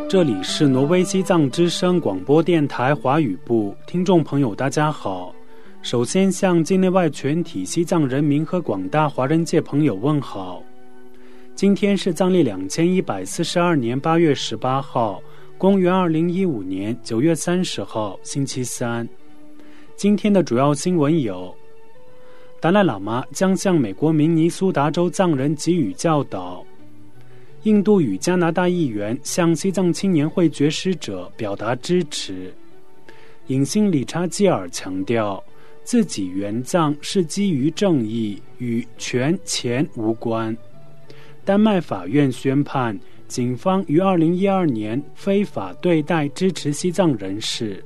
这里是挪威西藏之声广播电台华语部，听众朋友大家好。首先向境内外全体西藏人民和广大华人界朋友问好。今天是藏历2142年8月18号，公元2015年9月30号，星期三。今天的主要新闻有：达赖喇嘛将向美国明尼苏达州藏人给予教导；印度与加拿大议员向西藏青年会绝食者表达支持；影星理查基尔强调自己援藏是基于正义，与权钱无关；丹麦法院宣判警方于2012年非法对待支持西藏人士。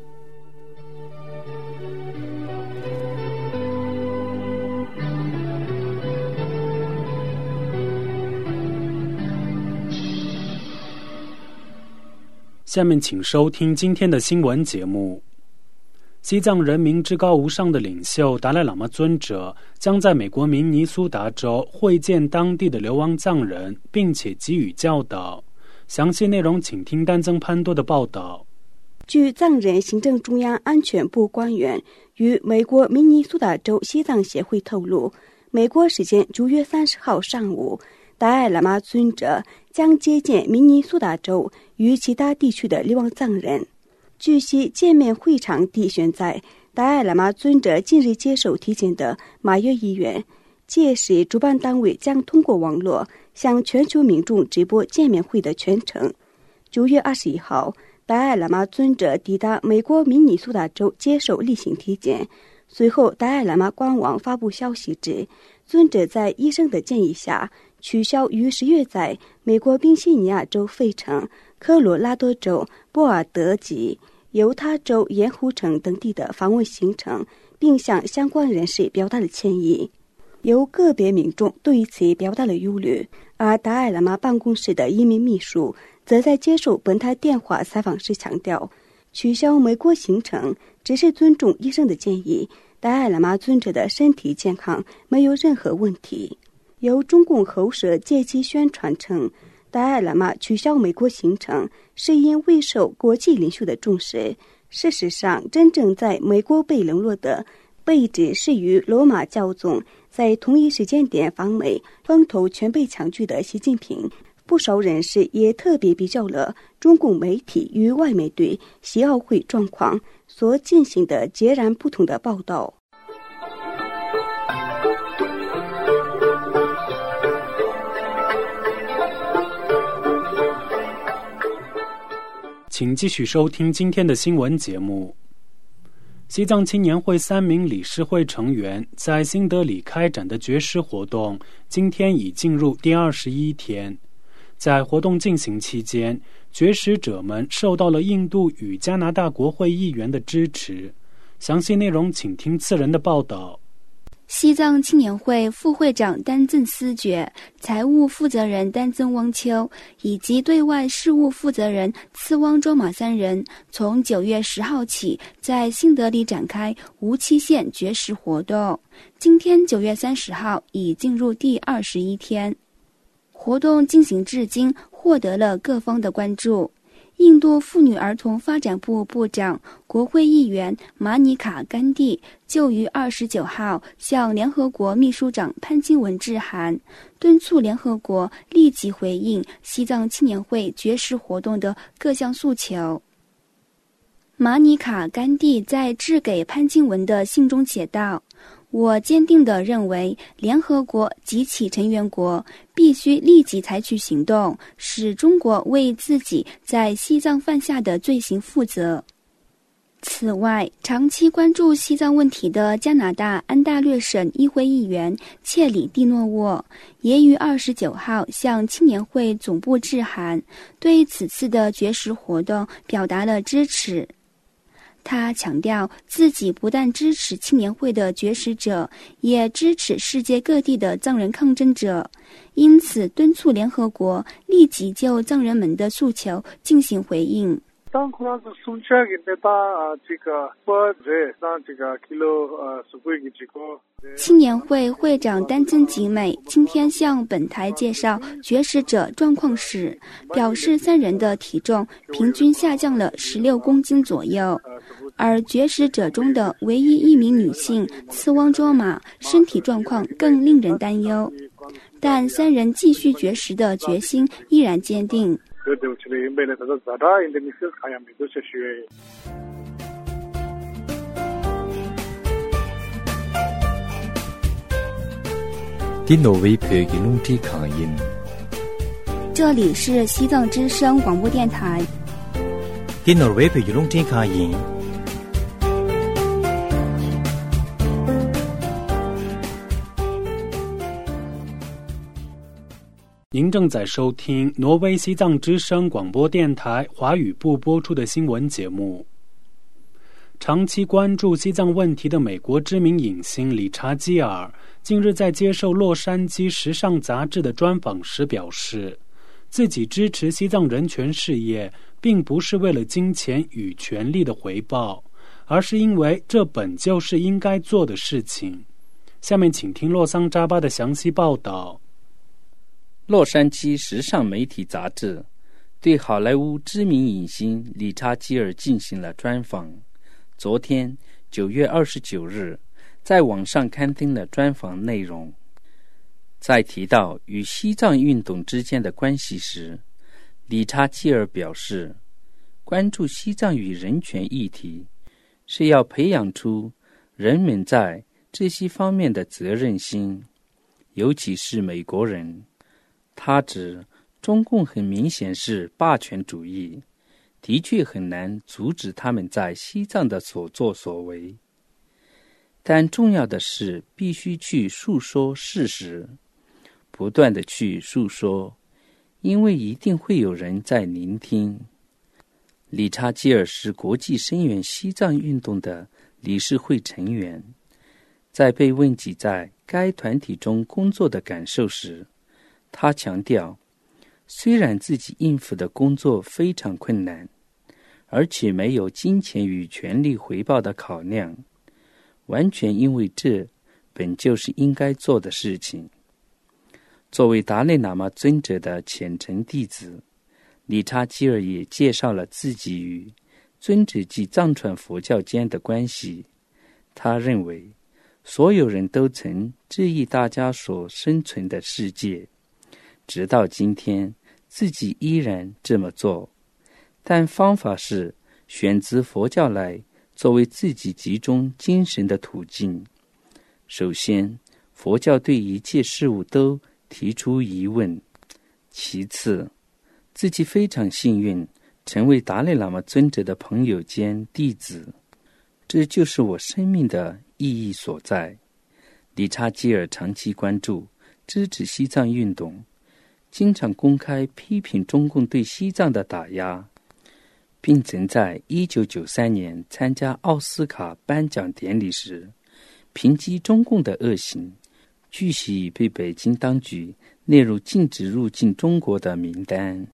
下面请收听今天的新闻节目。西藏人民至高无上的领袖达赖喇嘛尊者将在美国明尼苏达州会见当地的流亡藏人，并且给予教导。详细内容请听丹增潘多的报道。 据藏人行政中央安全部官员与美国明尼苏达州西藏协会透露，美国时间9月30号上午，达赖喇嘛尊者将接见明尼苏达州与其他地区的流亡藏人。据悉，见面会场地选在达赖喇嘛尊者近日接受体检的马约医院，届时主办单位将通过网络向全球民众直播见面会的全程。9月21号，达赖喇嘛尊者抵达美国明尼苏达州接受例行体检。随后，达赖喇嘛官网发布消息指，尊者在医生的建议下取消于10月在美国宾夕尼亚州费城、科罗拉多州波尔德吉、犹他州盐湖城等地的访问行程，并向相关人士表达了歉意。有个别民众对此表达了忧虑，而达赖喇嘛办公室的一名秘书则在接受本台电话采访时强调，取消美国行程只是尊重医生的建议，达赖喇嘛尊者的身体健康没有任何问题。由中共喉舌借机宣传称，达赖喇嘛取消美国行程是因未受国际领袖的重视。事实上，真正在美国被冷落的被指是与罗马教宗在同一时间点访美、风头全被抢据的习近平。不少人士也特别比较了中共媒体与外媒对习奥会状况所进行的截然不同的报道。 请继续收听今天的新闻节目。西藏青年会3名理事会成员在新德里开展的绝食活动，今天已进入第21天。在活动进行期间，绝食者们受到了印度与加拿大国会议员的支持。详细内容请听次人的报道。 西藏青年会副会长丹增思觉、财务负责人丹增汪秋以及对外事务负责人次汪卓玛3人，从9月10号起在新德里展开无期限绝食活动。今天9月30号已进入第21天。活动进行至今，获得了各方的关注。印度妇女儿童发展部部长、国会议员马尼卡·甘地就于29号向联合国秘书长潘基文致函，敦促联合国立即回应西藏青年会绝食活动的各项诉求。马尼卡·甘地在致给潘基文的信中写道：我坚定地认为，联合国及其成员国必须立即采取行动，使中国为自己在西藏犯下的罪行负责。此外，长期关注西藏问题的加拿大安大略省议会议员切里蒂诺沃也于29号向青年会总部致函，对此次的绝食活动表达了支持。他强调自己不但支持青年会的绝食者，也支持世界各地的藏人抗争者，因此敦促联合国立即就藏人们的诉求进行回应。 青年会会长丹增吉美今天向本台介绍绝食者状况时，表示3人的体重平均下降了16公斤左右，而绝食者中的唯一一名女性次汪卓玛身体状况更令人担忧，但3人继续绝食的决心依然坚定。这里是西藏之声广播电台。 您正在收听挪威西藏之声广播电台华语部播出的新闻节目。长期关注西藏问题的美国知名影星理查基尔近日在接受洛杉矶时尚杂志的专访时表示，自己支持西藏人权事业并不是为了金钱与权力的回报，而是因为这本就是应该做的事情。下面请听洛桑扎巴的详细报道。 洛杉矶时尚媒体杂志对好莱坞知名影星理查基尔进行了专访。昨天9月29日在网上刊登了专访内容。在提到与西藏运动之间的关系时，理查基尔表示，关注西藏与人权议题是要培养出人们在这些方面的责任心，尤其是美国人。他指中共很明显是霸权主义，的确很难阻止他们在西藏的所作所为，但重要的是必须去述说事实，不断地去述说，因为一定会有人在聆听。理查基尔是国际声援西藏运动的理事会成员，在被问及在该团体中工作的感受时，他强调，虽然自己应付的工作非常困难，而且没有金钱与权力回报的考量，完全因为这本就是应该做的事情。作为达赖喇嘛尊者的虔诚弟子，理查基尔也介绍了自己与尊者及藏传佛教间的关系。他认为，所有人都曾质疑大家所生存的世界，直到今天自己依然这么做，但方法是选择佛教来作为自己集中精神的途径。首先，佛教对一切事物都提出疑问，其次，自己非常幸运成为达赖喇嘛尊者的朋友兼弟子，这就是我生命的意义所在。理查基尔长期关注支持西藏运动，经常公开批评中共对西藏的打压，并曾在1993年参加奥斯卡颁奖典礼时抨击中共的恶行，据悉已被北京当局列入禁止入境中国的名单。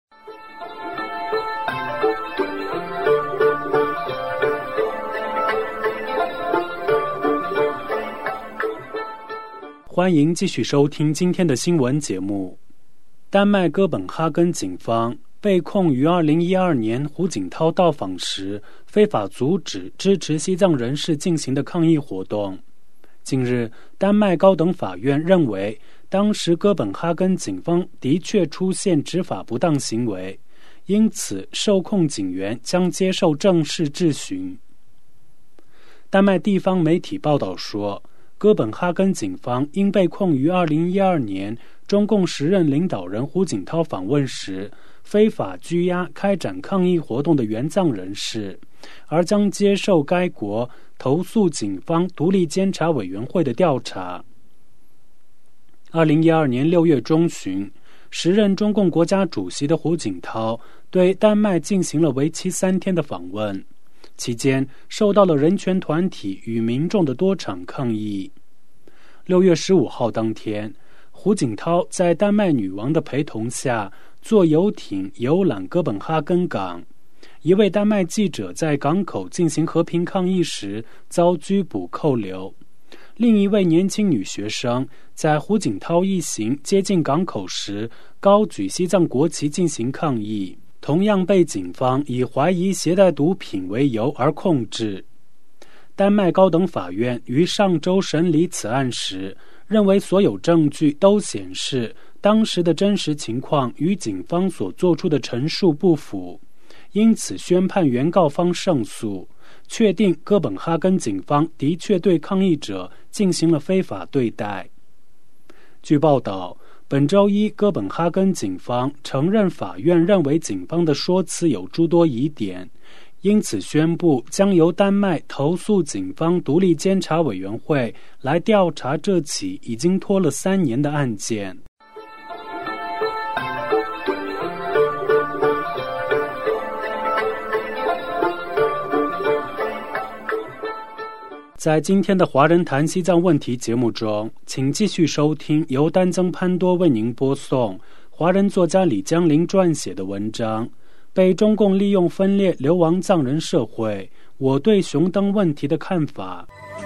欢迎继续收听今天的新闻节目。丹麦哥本哈根警方被控于2012年胡锦涛到访时非法阻止支持西藏人士进行的抗议活动。近日，丹麦高等法院认为，当时哥本哈根警方的确出现执法不当行为，因此受控警员将接受正式质询。丹麦地方媒体报道说，哥本哈根警方因被控于2012年中共时任领导人胡锦涛访问时非法拘押开展抗议活动的援藏人士，而将接受该国投诉警方独立监察委员会的调查。2012年6月中旬，时任中共国家主席的胡锦涛对丹麦进行了为期3天的访问，期间受到了人权团体与民众的多场抗议。6月15号当天，胡锦涛在丹麦女王的陪同下坐游艇游览哥本哈根港， 一位丹麦记者在港口进行和平抗议时遭拘捕扣留。另一位年轻女学生在胡锦涛一行接近港口时高举西藏国旗进行抗议，同样被警方以怀疑携带毒品为由而控制。丹麦高等法院于上周审理此案时，认为所有证据都显示当时的真实情况与警方所做出的陈述不符，因此宣判原告方胜诉，确定哥本哈根警方的确对抗议者进行了非法对待。据报道，本周一哥本哈根警方承认法院认为警方的说辞有诸多疑点，因此宣布将由丹麦投诉警方独立监察委员会来调查这起已经拖了3年的案件。在今天的华人谈西藏问题节目中，请继续收听由丹增潘多为您播送华人作家李江林撰写的文章，被中共利用分裂流亡藏人社会，我对熊灯问题的看法。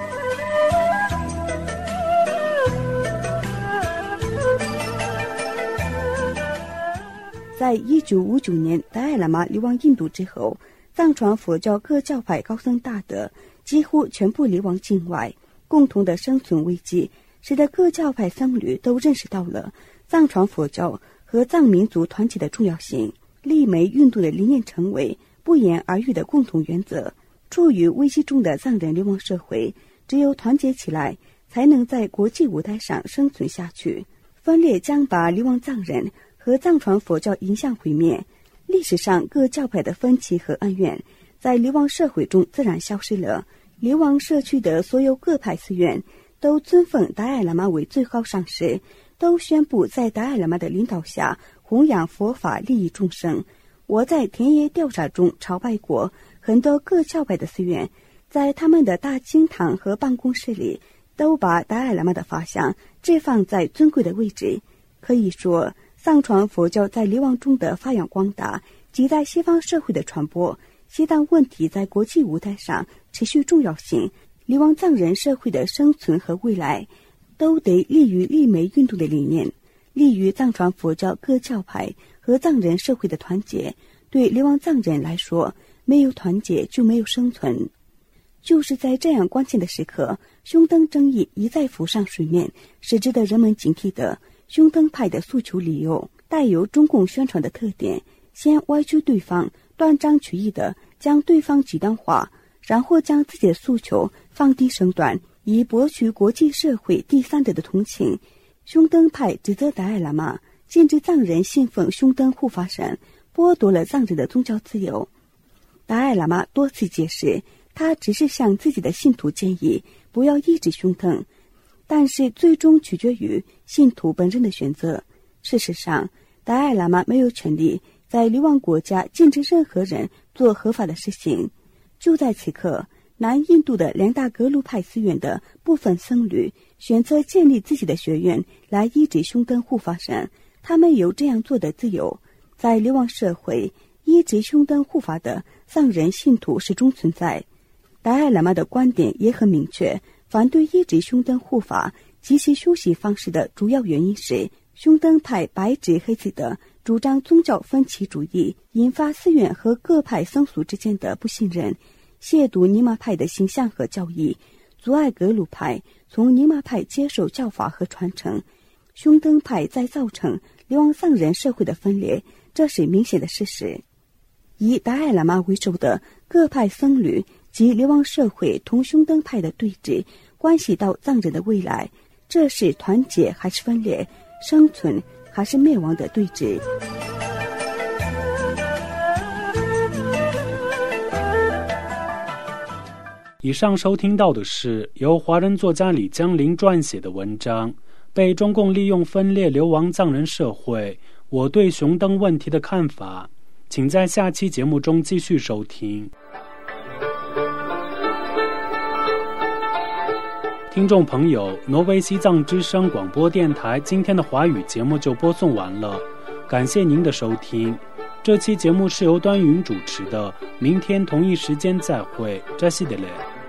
在1959年达赖喇嘛流亡印度之后，藏传佛教各教派高僧大德几乎全部流亡境外，共同的生存危机使得各教派僧侣都认识到了藏传佛教和藏民族团结的重要性，立梅运动的理念成为不言而喻的共同原则。处于危机中的藏人流亡社会，只有团结起来，才能在国际舞台上生存下去。分裂将把流亡藏人和藏传佛教影响毁灭。历史上各教派的分歧和恩怨在流亡社会中自然消失了。流亡社区的所有各派寺院都尊奉达赖喇嘛为最高上师，都宣布在达赖喇嘛的领导下弘扬佛法，利益众生。我在田野调查中朝拜过很多各教派的寺院，在他们的大经堂和办公室里都把达赖喇嘛的法像置放在尊贵的位置。可以说，藏传佛教在流亡中的发扬光大及在西方社会的传播，西藏问题在国际舞台上持续重要性，流亡藏人社会的生存和未来，都得利于立梅运动的理念，利于藏传佛教各教派和藏人社会的团结。对流亡藏人来说，没有团结就没有生存。就是在这样关键的时刻，胸灯争议一再浮上水面，是值得人们警惕的。胸灯派的诉求理由带有中共宣传的特点，先歪曲对方，断章取义地将对方极端化，然后将自己的诉求放低身段，以博取国际社会第三者的同情。胸灯派指责达赖喇嘛禁止藏人信奉胸灯护法神，剥夺了藏人的宗教自由。达赖喇嘛多次解释，他只是向自己的信徒建议不要抑制胸灯，但是最终取决于信徒本人的选择。事实上，达赖喇嘛没有权利在流亡国家禁止任何人做合法的事情。就在此刻，南印度的2大格鲁派寺院的部分僧侣选择建立自己的学院来抑制胸灯护法神，他们有这样做的自由。在流亡社会，抑制胸灯护法的藏人信徒始终存在。达赖喇嘛的观点也很明确，反对抑制胸灯护法及其修习方式的主要原因是胸灯派白纸黑字的主张宗教分歧主义，引发寺院和各派僧俗之间的不信任，亵渎尼玛派的形象和教义，阻碍格鲁派从尼玛派接受教法和传承。胸灯派在造成流亡藏人社会的分裂，这是明显的事实。以达赖喇嘛为首的各派僧侣及流亡社会同胸灯派的对峙，关系到藏人的未来，这是团结还是分裂，生存还是灭亡的对峙。 以上收听到的是由华人作家李江林撰写的文章，被中共利用分裂流亡藏人社会，我对熊灯问题的看法。请在下期节目中继续收听。听众朋友，挪威西藏之声广播电台今天的华语节目就播送完了，感谢您的收听。 这期节目是由端云主持的，明天同一时间再会，扎西德勒。